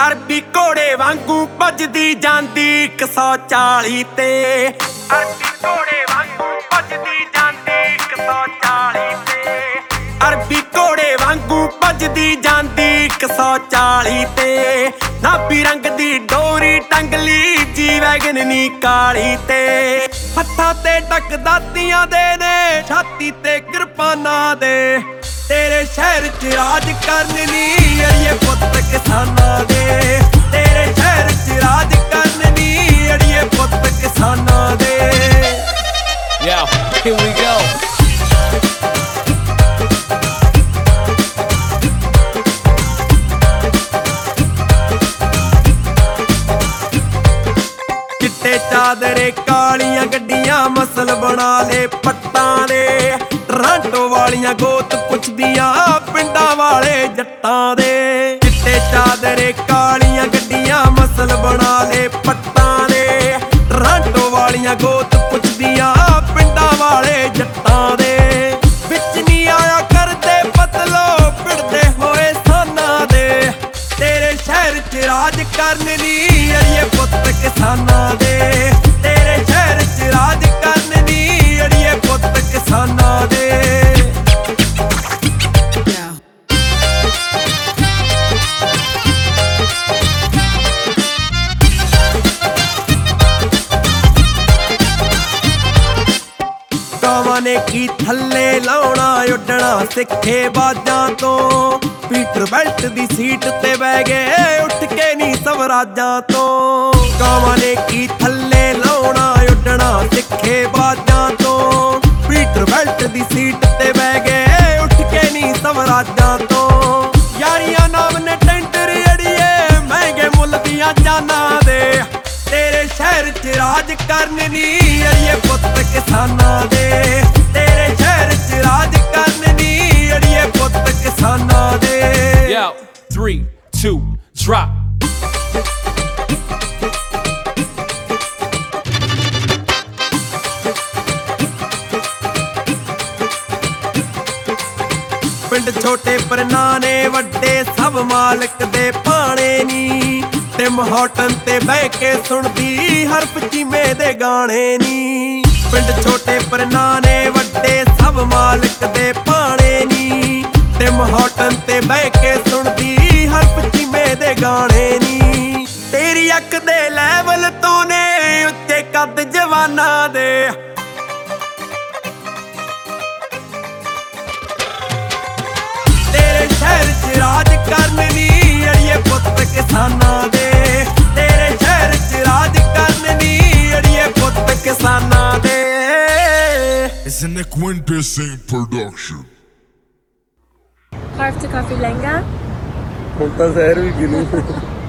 ਅਰਬੀ ਘੋੜੇ ਵਾਂਗੂ ਭੱਜਦੀ ਜਾਂਦੀ 140 ਤੇ। ਅਰਬੀ ਘੋੜੇ ਵਾਂਗੂ ਭੱਜਦੀ ਜਾਂਦੀ 140 ਤੇ। ਅਰਬੀ ਘੋੜੇ ਵਾਂਗੂ ਭੱਜਦੀ ਜਾਂਦੀ 140 ਤੇ। ਨਾਭੀ ਰੰਗ ਦੀ ਡੋਰੀ ਟੰਗਲੀ ਜੀ ਵੈਗਨ ਨੀ ਕਾਲੀ ਤੇ। ਹੱਥਾਂ ਤੇ ਟਕ ਦਾਤੀਆਂ ਦੇ ਨੇ ਛਾਤੀ ਤੇ ਕਿਰਪਾਨਾਂ ਦੇ। ਤੇਰੇ ਸ਼ਹਿਰ ਚ ਰਾਜ ਕਰਨ ਨੀ ਅੜੀਏ ਪੁੱਤ ਕਿਸਾਨਾਂ ਦੇ। ਤੇਰੇ ਸ਼ਹਿਰ ਚ ਰਾਜ ਕਰਨ ਨੀ ਅੜੀਏ ਪੁੱਤ ਕਿਸਾਨਾਂ ਦੇ। Yo, here we go. ਚਿੱਟੇ ਚਾਦਰੇ ਕਾਲੀਆਂ ਗੱਡੀਆਂ ਮਸਲ ਬਣਾ ਲੇ ਪੱਟਾਂ ਦੇ। ਟਰਾਂਟੋ ਵਾਲੀਆਂ ਗੋਤ ਪੁੱਛਦੀਆਂ ਪਿੰਡਾਂ ਵਾਲੇ ਜੱਟਾਂ ਦੇ। ਚਿੱਟੇ ਚਾਦਰੇ ਕਾਲੀਆਂ ਗੱਡੀਆਂ ਮਸਲ ਬਣਾ ਲੇ ਪੱਟਾਂ ਦੇ। ਟਰਾਂਟੋ ਵਾਲੀਆਂ ਗੋਤ ਪੁੱਛਦੀਆਂ ਪਿੰਡਾਂ ਵਾਲੇ ਜੱਟਾਂ ਦੇ। ਵਿੱਚ ਨਹੀਂ ਆਇਆ ਕਰਦੇ ਪਤਲੋ ਪਿੜਦੇ ਹੋਏ ਸਾਨਾਂ ਦੇ। ਤੇਰੇ ਸ਼ਹਿਰ ਚ ਰਾਜ ਕਰਨ ਨੀ ਅੜੀਏ ਪੁੱਤ ਕਿਸਾਨਾਂ ਦੇ। ਤੇਰੇ ਸ਼ਹਿਰ ਚ ਰਾਜ ਕਰਨ ਨੀ ਅੜੀਏ ਪੁੱਤ ਕਿਸਾਨਾਂ ਦੇ। ਕਾਵਾਂ ਨੇ ਕੀ ਥੱਲੇ ਲਾਉਣਾ ਉੱਡਣਾ ਸਿੱਖੇ ਬਾਜਾਂ ਤੋਂ। ਪੀਟਰ ਬੈਲਟ ਦੀ ਸੀਟ ਤੇ ਬਹਿ ਗਏ ਉੱਠ ਕੇ ਨੀ ਸਵਰਾਜਾਂ ਤੋਂ। ਕਾਵਾਂ ਨੇ ਕੀ ਥੱਲੇ ਲਾਉਣਾ ਉੱਡਣਾ ਸਿੱਖੇ ਬਾਜਾਂ ਤੋਂ। ਪੀਟਰ ਬੈਲਟ ਦੀ ਸੀਟ ਤੇ ਬਹਿ ਗਏ ਉੱਠ ਕੇ ਨੀ ਸਵਰਾਜਾਂ ਤੋਂ। ਯਾਰੀਆਂ ਨਾਮ ਨੇ ਟੈਂਟਰ ਅੜੀਏ ਮਹਿੰਗੇ ਮੁੱਲ ਦੀਆਂ ਜਾਨਾਂ ਦੇ। ਤੇਰੇ ਸ਼ਹਿਰ ਚ ਰਾਜ ਕਰਨ ਨੀ ਅੜੀਏ ਪੁੱਤ ਕਿਸਾਨਾਂ ਦੇ। ਤੇਰੇ ਸ਼ਹਿਰ ਚ ਰਾਜ ਕਰਨ ਨੀ ਅੜੀਏ ਪੁੱਤ ਕਿਸਾਨਾਂ ਦੇ। Yo, 3, 2, drop. ਪਿੰਡ ਛੋਟੇ ਪਰਨਾਨੇ ਵੱਡੇ ਸਭ ਮਾਲਕ ਦੇ ਭਾਣੇ ਨੀ। ਟਿਮ ਹੌਟਨ ਤੇ ਬਹਿ ਕੇ ਸੁਣਦੀ ਹਰਫ ਚੀਮੇ ਦੇ ਗਾਣੇ ਨੀ। ਪਿੰਡ ਛੋਟੇ ਪਰਨਾਨੇ ਵੱਡੇ ਸਭ ਮਾਲਕ ਦੇ ਭਾਣੇ ਨੀ। ਟਿਮ ਹੌਟਨ ਤੇ ਬਹਿ ਕੇ ਸੁਣਦੀ ਹਰਫ ਚੀਮੇ ਦੇ ਗਾਣੇ ਨੀ। ਤੇਰੀ ਅੱਖ ਦੇ ਲੈਵਲ ਤੋਂ ਨੇ ਉੱਚੇ ਕੱਦ ਜਵਾਨਾਂ ਦੇ। ਤੇਰੇ ਸ਼ਹਿਰ ਚ ਰਾਜ ਕਰਨ ਨੀ ਅੜੀਏ ਪੁੱਤ ਕਿਸਾਨਾਂ ਦੇ। ਤੇਰੇ ਸ਼ਹਿਰ ਚ ਰਾਜ ਕਰਨ ਨੀ ਅੜੀਏ ਪੁੱਤ ਕਿਸਾਨਾਂ ਦੇ। It's an Quintessing production. Harf to Kafilenga. ਹੁਣ ਤਾਂ ਜ਼ਹਿਰ ਵੀ ਪੀ ਲਈ